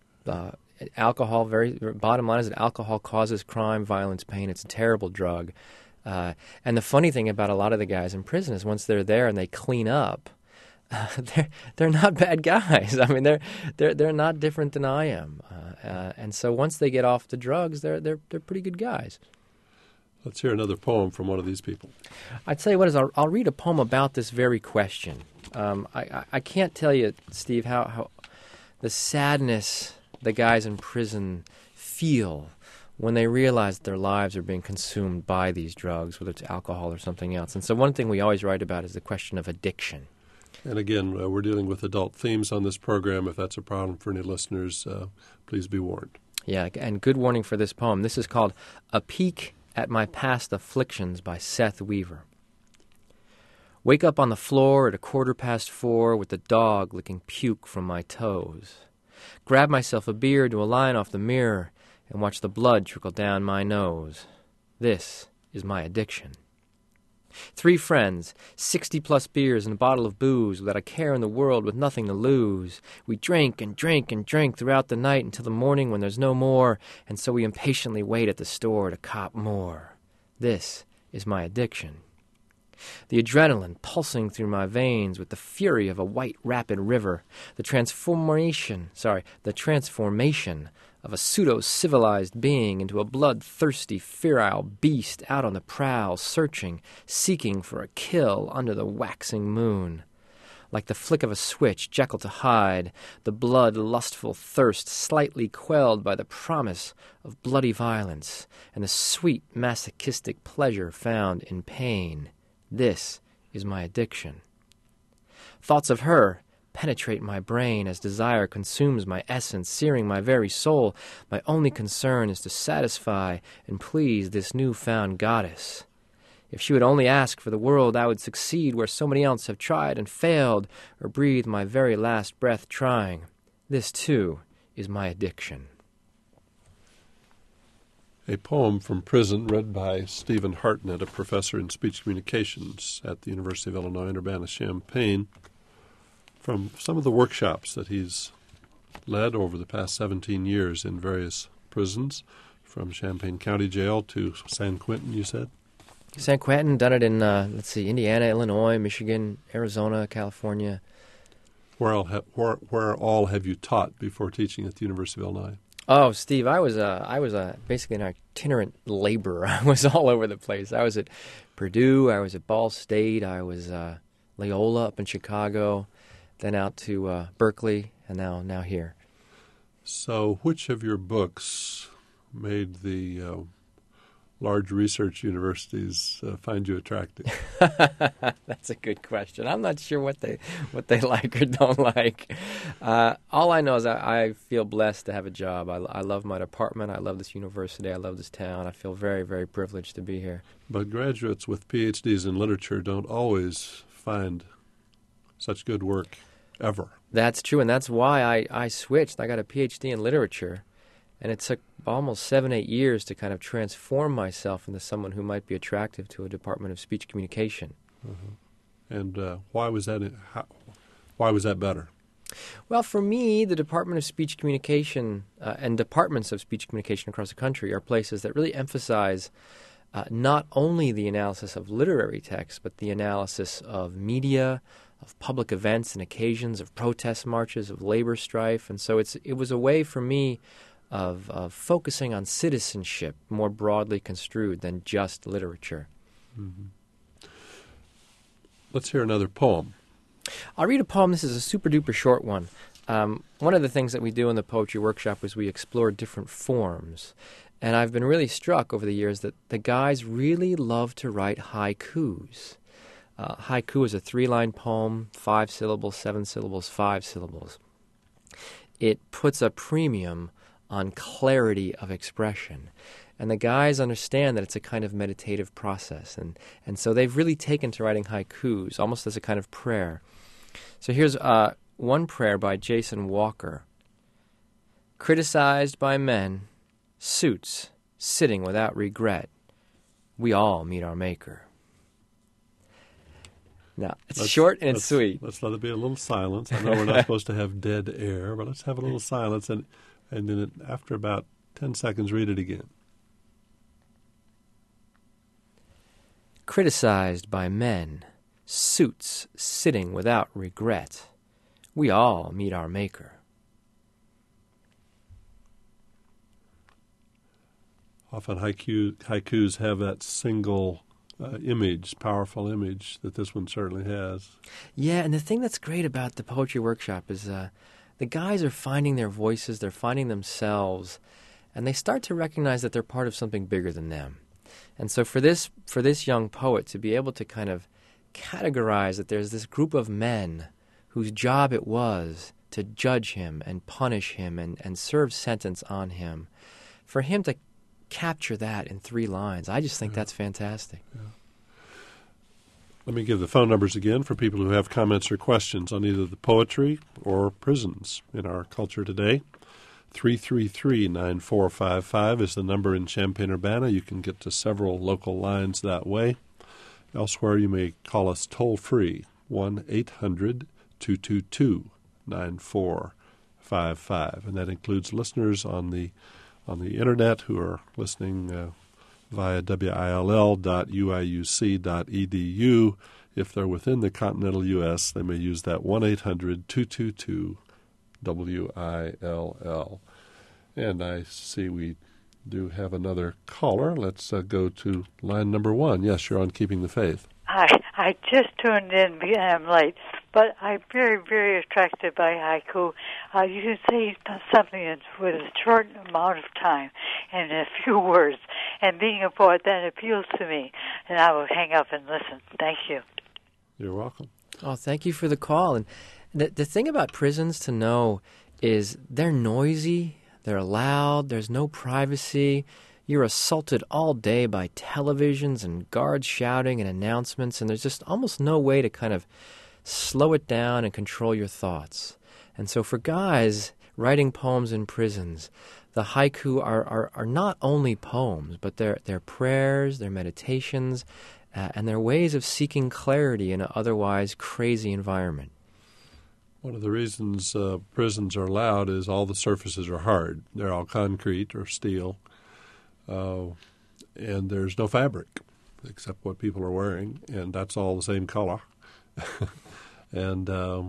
Alcohol, bottom line is that alcohol causes crime, violence, pain. It's a terrible drug. And the funny thing about a lot of the guys in prison is once they're there and they clean up, they're not bad guys. I mean, they're not different than I am. And so once they get off the drugs, they're pretty good guys. Let's hear another poem from one of these people. I'd tell you what is I'll read a poem about this very question. I can't tell you, Steve, how the sadness the guys in prison feel when they realize that their lives are being consumed by these drugs, whether it's alcohol or something else. And so one thing we always write about is the question of addiction. And again, we're dealing with adult themes on this program. If that's a problem for any listeners, please be warned. Yeah, and good warning for this poem. This is called A Peek at My Past Afflictions by Seth Weaver. Wake up on the floor at 4:15 with the dog licking puke from my toes. Grab myself a beer to a line off the mirror and watch the blood trickle down my nose. This is my addiction. 3 friends, 60-plus beers and a bottle of booze, without a care in the world, with nothing to lose. We drink and drink and drink throughout the night until the morning when there's no more, and so we impatiently wait at the store to cop more. This is my addiction. The adrenaline pulsing through my veins with the fury of a white rapid river, the transformation of a pseudo-civilized being into a bloodthirsty, feral beast out on the prowl, searching, seeking for a kill under the waxing moon. Like the flick of a switch, Jekyll to Hyde, the blood-lustful thirst slightly quelled by the promise of bloody violence and the sweet masochistic pleasure found in pain. This is my addiction. Thoughts of her penetrate my brain as desire consumes my essence, searing my very soul. My only concern is to satisfy and please this newfound goddess. If she would only ask for the world, I would succeed where so many else have tried and failed, or breathe my very last breath trying. This, too, is my addiction. a poem from prison read by Stephen Hartnett, a professor in speech communications at the University of Illinois in Urbana-Champaign, from some of the workshops that he's led over the past 17 years in various prisons, from Champaign County Jail to San Quentin, you said? San Quentin, done it in, Indiana, Illinois, Michigan, Arizona, California. Where all have you taught before teaching at the University of Illinois? Oh, Steve, I was basically an itinerant laborer. I was all over the place. I was at Purdue, I was at Ball State, I was Loyola up in Chicago, then out to Berkeley, and now here. So which of your books made the large research universities find you attractive? That's a good question. I'm not sure what they like or don't like. All I know is I feel blessed to have a job. I love my department. I love this university. I love this town. I feel very, very privileged to be here. But graduates with PhDs in literature don't always find such good work ever. That's true, and that's why I switched. I got a PhD in literature, and it took almost 7-8 years to kind of transform myself into someone who might be attractive to a Department of Speech Communication. Mm-hmm. And why was that better? Well, for me, the Department of Speech Communication and departments of speech communication across the country are places that really emphasize not only the analysis of literary texts, but the analysis of media, of public events and occasions, of protest marches, of labor strife. And so it was a way for me of focusing on citizenship more broadly construed than just literature. Mm-hmm. Let's hear another poem. I'll read a poem. This is a super-duper short one. One of the things that we do in the poetry workshop is we explore different forms. And I've been really struck over the years that the guys really love to write haikus. Haiku is a 3-line poem, 5 syllables, 7 syllables, 5 syllables. It puts a premium on clarity of expression. And the guys understand that it's a kind of meditative process. And so they've really taken to writing haikus, almost as a kind of prayer. So here's one prayer by Jason Walker. Criticized by men, suits, sitting without regret, we all meet our maker. Now, it's short and it's sweet. Let's let it be a little silence. I know we're not supposed to have dead air, but let's have a little silence. And then after about 10 seconds, read it again. Criticized by men, suits, sitting without regret, we all meet our maker. Often haikus have that single image, powerful image that this one certainly has. Yeah, and the thing that's great about the poetry workshop is the guys are finding their voices, they're finding themselves, and they start to recognize that they're part of something bigger than them. And so for this young poet to be able to kind of categorize that there's this group of men whose job it was to judge him and punish him and serve sentence on him, for him to capture that in 3 lines, I just think that's fantastic. Yeah. Let me give the phone numbers again for people who have comments or questions on either the poetry or prisons in our culture today. 333-9455 is the number in Champaign-Urbana. You can get to several local lines that way. Elsewhere, you may call us toll-free, 1-800-222-9455. And that includes listeners on the Internet who are listening via will.uiuc.edu. If they're within the continental U.S., they may use that 1-800-222-WILL. And I see we do have another caller. Let's go to line number 1. Yes, you're on Keeping the Faith. Hi, I just tuned in. I'm late, but I'm very, very attracted by haiku. You can say something with a short amount of time and a few words. And being a poet, that appeals to me. And I will hang up and listen. Thank you. You're welcome. Oh, thank you for the call. And the thing about prisons to know is they're noisy, they're loud, there's no privacy. You're assaulted all day by televisions and guards shouting and announcements, and there's just almost no way to kind of slow it down and control your thoughts. And so for guys, writing poems in prisons. The haiku are not only poems, but they're prayers, they're meditations, and they're ways of seeking clarity in an otherwise crazy environment. One of the reasons prisons are loud is all the surfaces are hard. They're all concrete or steel, and there's no fabric except what people are wearing, and that's all the same color. And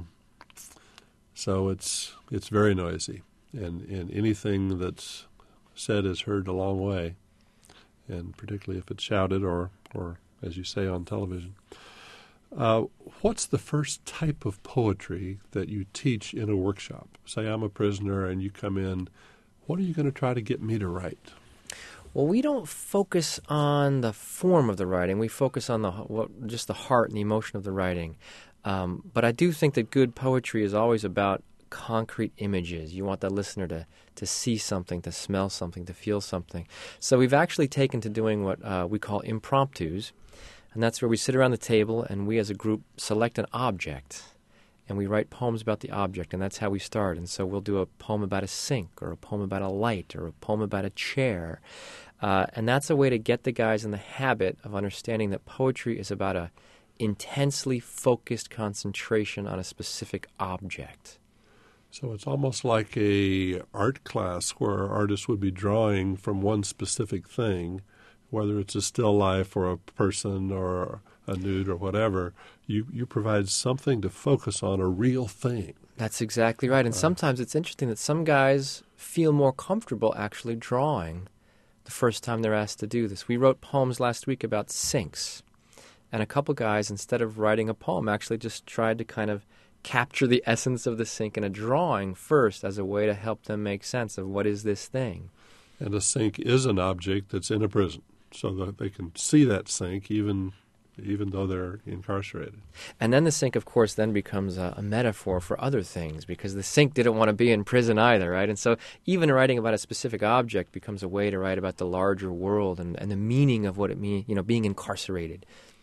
so it's very noisy, and anything that's said is heard a long way, and particularly if it's shouted or as you say, on television. What's the first type of poetry that you teach in a workshop? Say I'm a prisoner and you come in. What are you going to try to get me to write? Well, we don't focus on the form of the writing. We focus on just the heart and the emotion of the writing. But I do think that good poetry is always about concrete images. You want the listener to see something, to smell something, to feel something. So we've actually taken to doing what we call impromptus, and that's where we sit around the table and we as a group select an object, and we write poems about the object, and that's how we start. And so we'll do a poem about a sink, or a poem about a light, or a poem about a chair. And that's a way to get the guys in the habit of understanding that poetry is about a intensely focused concentration on a specific object. So it's almost like a art class where artists would be drawing from one specific thing, whether it's a still life or a person or a nude or whatever. You provide something to focus on, a real thing. That's exactly right. And sometimes it's interesting that some guys feel more comfortable actually drawing the first time they're asked to do this. We wrote poems last week about sinks. And a couple guys, instead of writing a poem, actually just tried to kind of capture the essence of the sink in a drawing first as a way to help them make sense of what is this thing. And a sink is an object that's in a prison, so that they can see that sink even though they're incarcerated. And then the sink, of course, then becomes a metaphor for other things, because the sink didn't want to be in prison either, right? And so even writing about a specific object becomes a way to write about the larger world and the meaning of what it means, being incarcerated.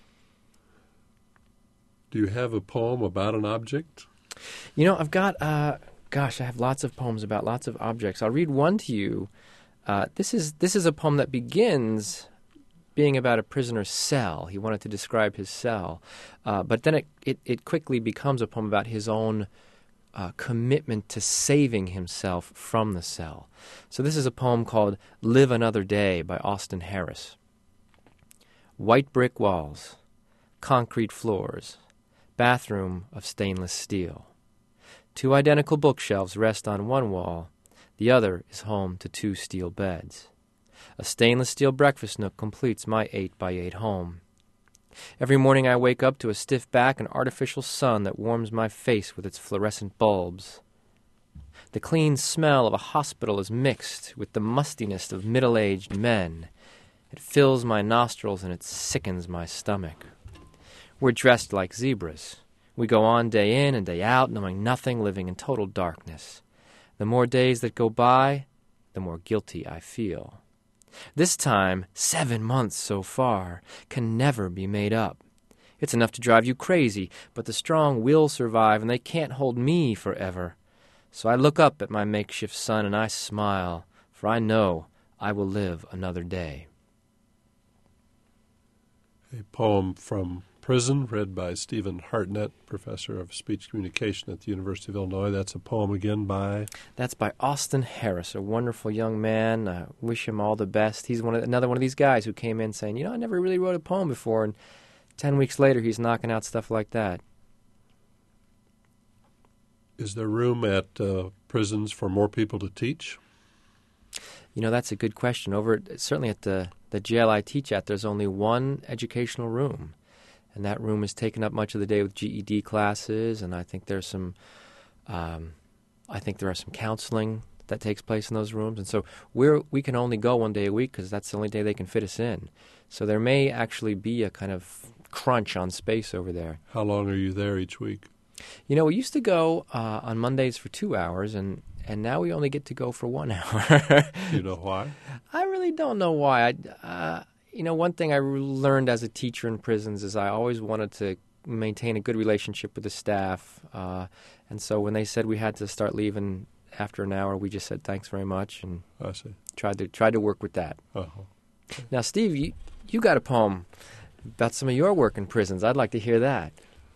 Do you have a poem about an object? I've got, I have lots of poems about lots of objects. I'll read one to you. This is a poem that begins being about a prisoner's cell. He wanted to describe his cell. But then it quickly becomes a poem about his own commitment to saving himself from the cell. So this is a poem called Live Another Day by Austin Harris. White brick walls, concrete floors, bathroom of stainless steel. 2 identical bookshelves rest on one wall. The other is home to 2 steel beds. A stainless steel breakfast nook completes my 8x8 home. Every morning I wake up to a stiff back and artificial sun that warms my face with its fluorescent bulbs. The clean smell of a hospital is mixed with the mustiness of middle-aged men. It fills my nostrils and it sickens my stomach. We're dressed like zebras. We go on day in and day out, knowing nothing, living in total darkness. The more days that go by, the more guilty I feel. This time, 7 months so far, can never be made up. It's enough to drive you crazy, but the strong will survive, and they can't hold me forever. So I look up at my makeshift sun and I smile, for I know I will live another day. A poem from Prison, read by Stephen Hartnett, professor of speech communication at the University of Illinois. That's a poem again by? That's by Austin Harris, a wonderful young man. I wish him all the best. He's another one of these guys who came in saying, I never really wrote a poem before, and 10 weeks later he's knocking out stuff like that. Is there room at prisons for more people to teach? That's a good question. Certainly at the jail I teach at, there's only one educational room. And that room is taken up much of the day with GED classes, and I think there are some counseling that takes place in those rooms. And so we can only go one day a week because that's the only day they can fit us in. So there may actually be a kind of crunch on space over there. How long are you there each week? We used to go on Mondays for 2 hours, and now we only get to go for 1 hour. Do you know why? I really don't know why. One thing I learned as a teacher in prisons is I always wanted to maintain a good relationship with the staff. And so when they said we had to start leaving after an hour, we just said thanks very much and I see. tried to work with that. Uh-huh. Now, Steve, you got a poem about some of your work in prisons. I'd like to hear that.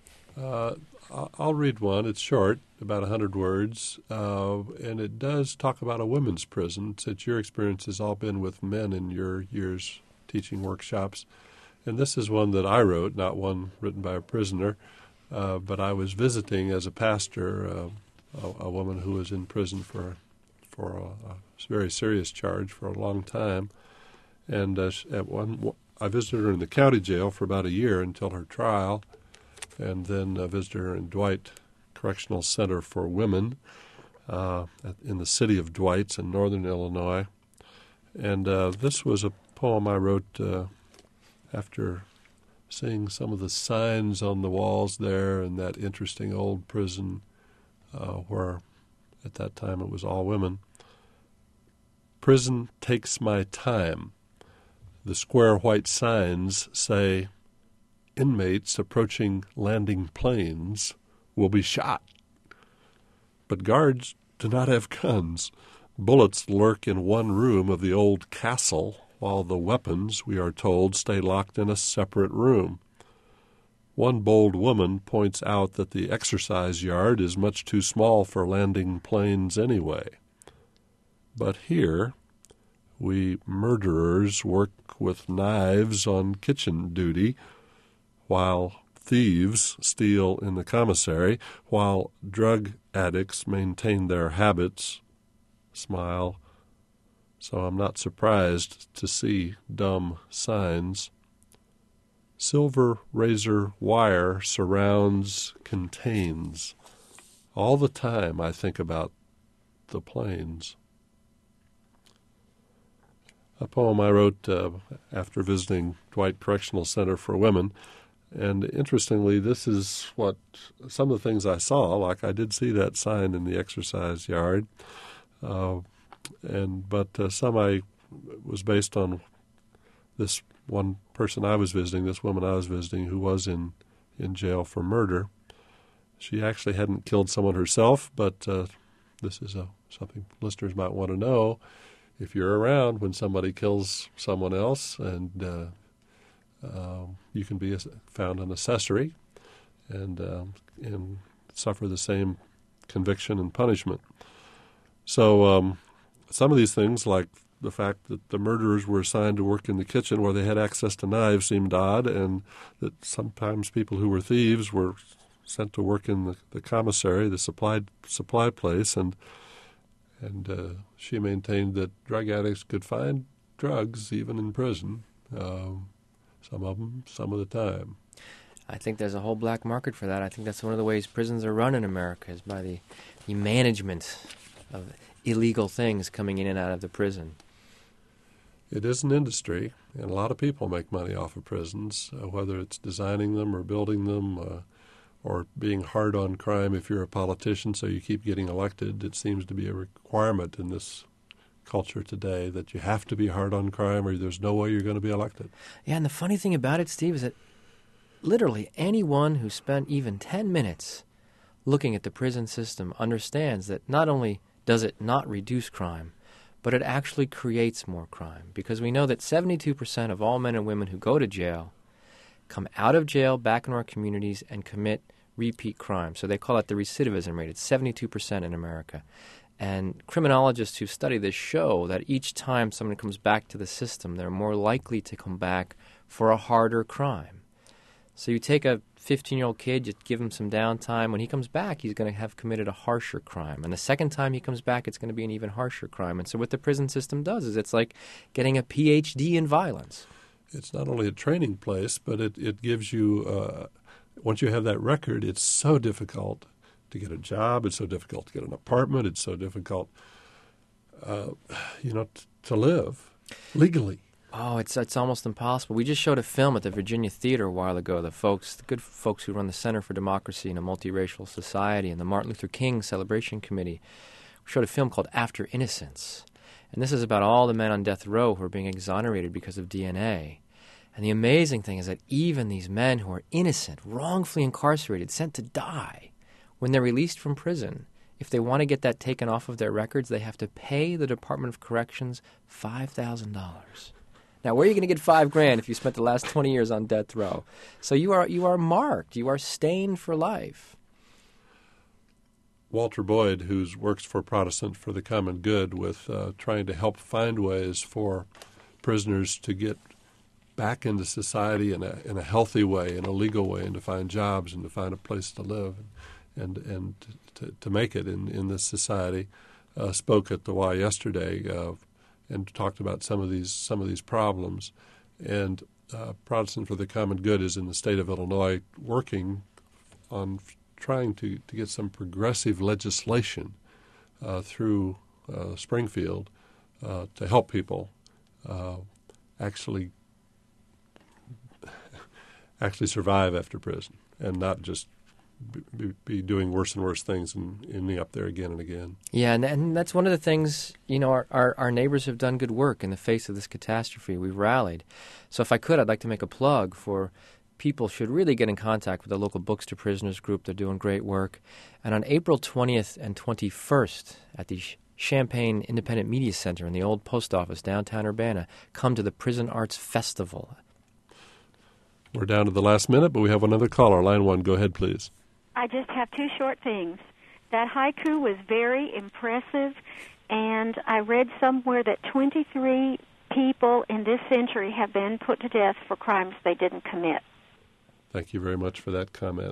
I'll read one. It's short, about 100 words, and it does talk about a women's prison, since your experience has all been with men in your years teaching workshops. And this is one that I wrote, not one written by a prisoner, but I was visiting as a pastor a woman who was in prison for a very serious charge for a long time. And I visited her in the county jail for about a year until her trial, and then visited her in Dwight Correctional Center for Women in the city of Dwight in northern Illinois. And this was a poem I wrote after seeing some of the signs on the walls there in that interesting old prison where at that time it was all women. Prison takes my time. The square white signs say, inmates approaching landing planes will be shot. But guards do not have guns. Bullets lurk in one room of the old castle, while the weapons, we are told, stay locked in a separate room. One bold woman points out that the exercise yard is much too small for landing planes anyway. But here, we murderers work with knives on kitchen duty, while thieves steal in the commissary, while drug addicts maintain their habits. Smile. So I'm not surprised to see dumb signs. Silver razor wire surrounds, contains. All the time I think about the planes. A poem I wrote after visiting Dwight Correctional Center for Women. And interestingly, this is what some of the things I saw, like I did see that sign in the exercise yard, but some I was based on this one person I was visiting, this woman I was visiting, who was in jail for murder. She actually hadn't killed someone herself, but this is something listeners might want to know. If you're around when somebody kills someone else, and you can be found an accessory and suffer the same conviction and punishment. So some of these things, like the fact that the murderers were assigned to work in the kitchen where they had access to knives, seemed odd, and that sometimes people who were thieves were sent to work in the commissary, the supply place, and she maintained that drug addicts could find drugs even in prison. Some of them, some of the time. I think there's a whole black market for that. I think that's one of the ways prisons are run in America, is by the management of illegal things coming in and out of the prison. It is an industry, and a lot of people make money off of prisons, whether it's designing them or building them or being hard on crime if you're a politician so you keep getting elected. It seems to be a requirement in this culture today that you have to be hard on crime or there's no way you're going to be elected. Yeah, and the funny thing about it, Steve, is that literally anyone who spent even 10 minutes looking at the prison system understands that not only does it not reduce crime, but it actually creates more crime, because we know that 72% of all men and women who go to jail come out of jail back in our communities and commit repeat crime. So they call it the recidivism rate. It's 72% in America. And criminologists who study this show that each time someone comes back to the system, they're more likely to come back for a harder crime. So you take a 15-year-old kid, you give him some downtime. When he comes back, he's going to have committed a harsher crime. And the second time he comes back, it's going to be an even harsher crime. And so what the prison system does is it's like getting a PhD in violence. It's not only a training place, but it gives you, once you have that record, it's so difficult to get a job. It's so difficult to get an apartment. It's so difficult, to live legally. Oh, it's almost impossible. We just showed a film at the Virginia Theater a while ago. The good folks who run the Center for Democracy in a Multiracial Society and the Martin Luther King Celebration Committee showed a film called After Innocence. And this is about all the men on death row who are being exonerated because of DNA. And the amazing thing is that even these men who are innocent, wrongfully incarcerated, sent to die, when they're released from prison, if they want to get that taken off of their records, they have to pay the Department of Corrections $5,000. Now, where are you going to get $5,000 if you spent the last 20 years on death row? So you are marked. You are stained for life. Walter Boyd, who works for Protestant for the Common Good with trying to help find ways for prisoners to get back into society in a healthy way, in a legal way, and to find jobs and to find a place to live and to make it in this society, spoke at the Y yesterday and talked about some of these problems. And Protestant for the Common Good is in the state of Illinois working on trying to get some progressive legislation through Springfield to help people actually survive after prison and not just be doing worse and worse things and ending up there again and again. Yeah, and that's one of the things, our neighbors have done good work in the face of this catastrophe. We've rallied. So if I could, I'd like to make a plug for people should really get in contact with the local Books to Prisoners group. They're doing great work. And on April 20th and 21st at the Champaign Independent Media Center in the old post office downtown Urbana, come to the Prison Arts Festival. We're down to the last minute, but we have another caller. Line 1, go ahead, please. I just have two short things. That haiku was very impressive, and I read somewhere that 23 people in this century have been put to death for crimes they didn't commit. Thank you very much for that comment.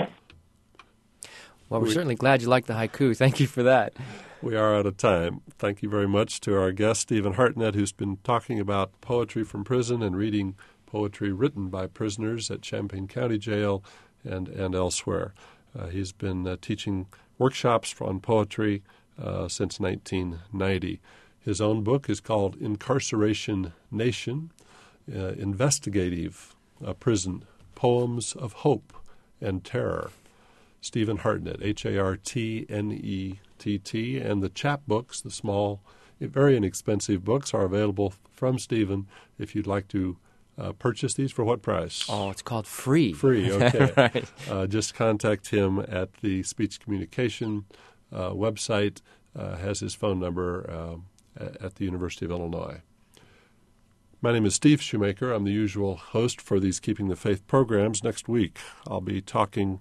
Well, we're certainly glad you liked the haiku. Thank you for that. We are out of time. Thank you very much to our guest, Stephen Hartnett, who's been talking about poetry from prison and reading poetry written by prisoners at Champaign County Jail and elsewhere. He's been teaching workshops on poetry since 1990. His own book is called Incarceration Nation, Investigative Prison Poems of Hope and Terror. Stephen Hartnett, Hartnett, and the chapbooks, the small, very inexpensive books, are available from Stephen if you'd like to purchase these. For what price? Oh, it's called free. Free, okay. Right. Just contact him at the Speech Communication website, has his phone number at the University of Illinois. My name is Steve Shoemaker. I'm the usual host for these Keeping the Faith programs. Next week, I'll be talking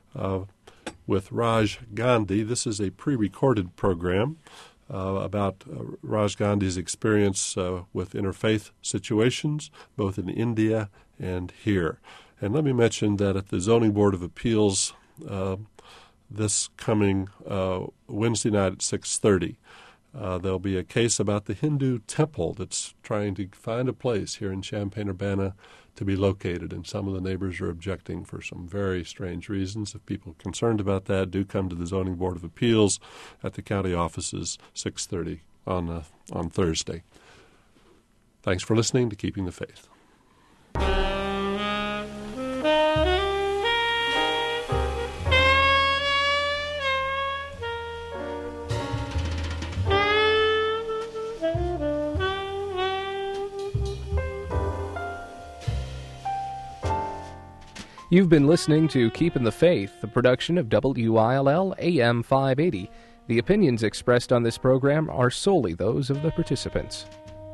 with Raj Gandhi. This is a pre-recorded program about Raj Gandhi's experience with interfaith situations, both in India and here. And let me mention that at the Zoning Board of Appeals this coming Wednesday night at 6:30, there'll be a case about the Hindu temple that's trying to find a place here in Champaign-Urbana to be located, and some of the neighbors are objecting for some very strange reasons. If people are concerned about that, do come to the Zoning Board of Appeals at the county offices, 6:30 on Thursday. Thanks for listening to Keeping the Faith. You've been listening to Keeping the Faith, a production of WILL AM 580. The opinions expressed on this program are solely those of the participants.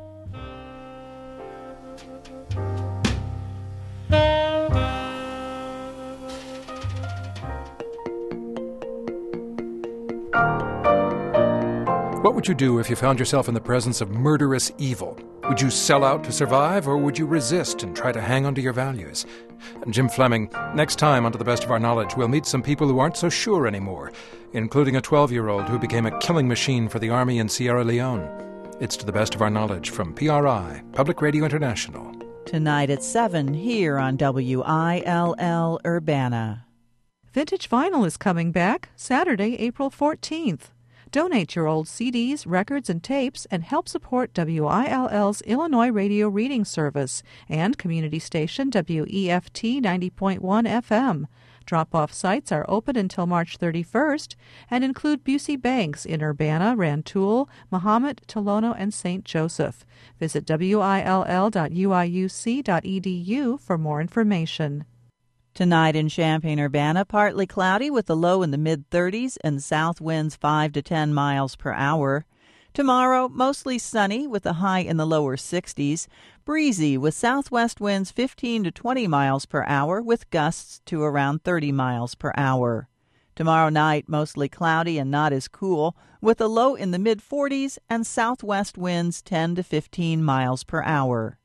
What would you do if you found yourself in the presence of murderous evil? Would you sell out to survive, or would you resist and try to hang on to your values? And Jim Fleming, next time on To the Best of Our Knowledge, we'll meet some people who aren't so sure anymore, including a 12-year-old who became a killing machine for the Army in Sierra Leone. It's To the Best of Our Knowledge from PRI, Public Radio International. Tonight at 7 here on WILL Urbana. Vintage Vinyl is coming back Saturday, April 14th. Donate your old CDs, records, and tapes and help support WILL's Illinois Radio Reading Service and community station WEFT 90.1 FM. Drop-off sites are open until March 31st and include Busey Banks in Urbana, Rantoul, Mahomet, Tolono, and St. Joseph. Visit WILL.uiuc.edu for more information. Tonight in Champaign-Urbana, partly cloudy with a low in the mid-30s and south winds 5 to 10 miles per hour. Tomorrow, mostly sunny with a high in the lower 60s. Breezy with southwest winds 15 to 20 miles per hour with gusts to around 30 miles per hour. Tomorrow night, mostly cloudy and not as cool, with a low in the mid-40s and southwest winds 10 to 15 miles per hour.